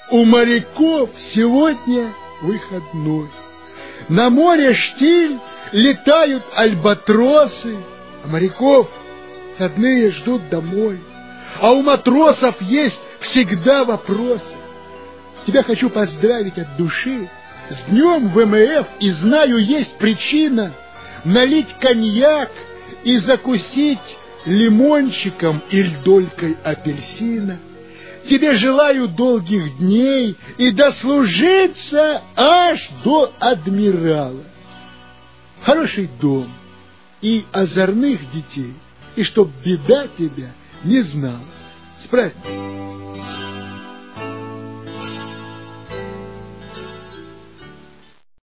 У моряков сегодня выходной. На море штиль летают альбатросы, а моряков родные ждут домой. А у матросов есть всегда вопросы. Тебя хочу поздравить от души с днем ВМФ, и знаю, есть причина налить коньяк и закусить лимончиком или долькой апельсина. Тебе желаю долгих дней и дослужиться аж до адмирала. Хороший дом и озорных детей, и чтоб беда тебя не знала. С праздником!